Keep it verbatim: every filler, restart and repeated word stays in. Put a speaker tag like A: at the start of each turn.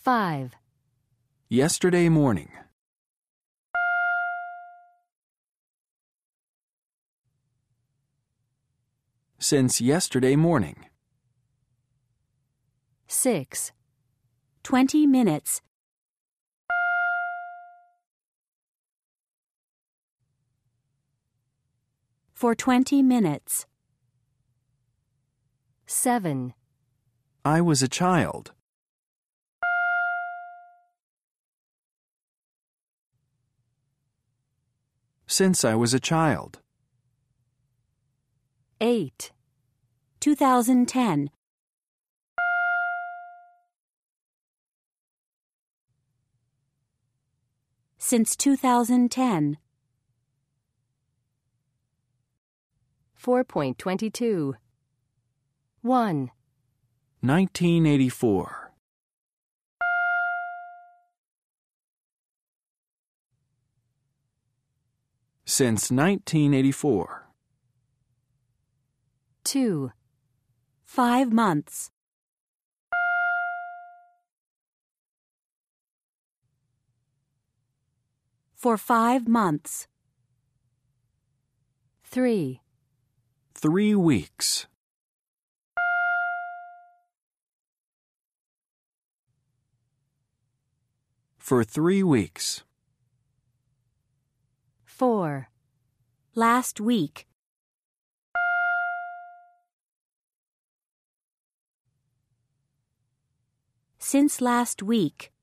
A: Five.
B: Yesterday morning. Since yesterday morning.
A: Six.
C: Twenty minutes. For twenty minutes.
A: Seven.
B: I was a child. Since I was a child.
A: Eight.
C: two thousand ten. Since two thousand ten.
A: Four point twenty-two. One.
B: nineteen eighty-four. Since nineteen eighty-four.
A: Two.
C: Five months. For five months.
A: Three.
B: Three weeks. For three weeks.
A: Four.
C: Last week. Since last week.